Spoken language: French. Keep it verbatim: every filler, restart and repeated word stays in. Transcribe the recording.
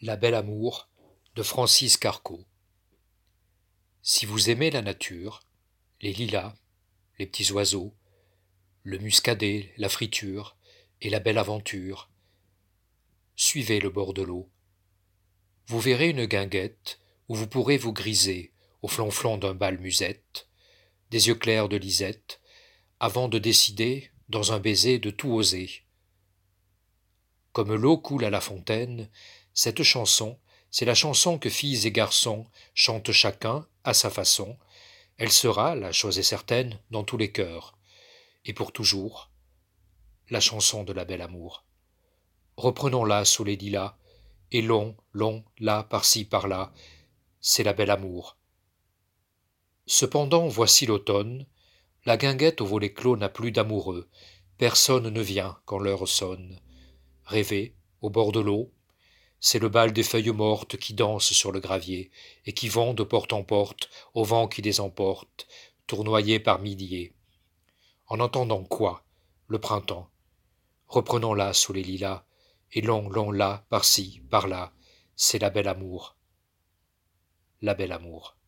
La Belle Amour de Francis Carco. Si vous aimez la nature, les lilas, les petits oiseaux, le muscadet, la friture et la belle aventure, suivez le bord de l'eau. Vous verrez une guinguette où vous pourrez vous griser au flonflon d'un bal musette, des yeux clairs de Lisette, avant de décider, dans un baiser, de tout oser. Comme l'eau coule à la fontaine, cette chanson, c'est la chanson que filles et garçons chantent chacun à sa façon. Elle sera, la chose est certaine, dans tous les cœurs, et pour toujours, la chanson de la belle amour. Reprenons-la sous les lilas, et long, long, là, par-ci, par-là, c'est la belle amour. Cependant, voici l'automne, la guinguette au volet clos n'a plus d'amoureux, personne ne vient quand l'heure sonne. Rêver, au bord de l'eau, c'est le bal des feuilles mortes qui dansent sur le gravier et qui vont de porte en porte au vent qui les emporte, tournoyés par milliers. En entendant quoi? Le printemps. Reprenons-la sous les lilas, et long, long là, par-ci, par-là, c'est la belle amour. La belle amour.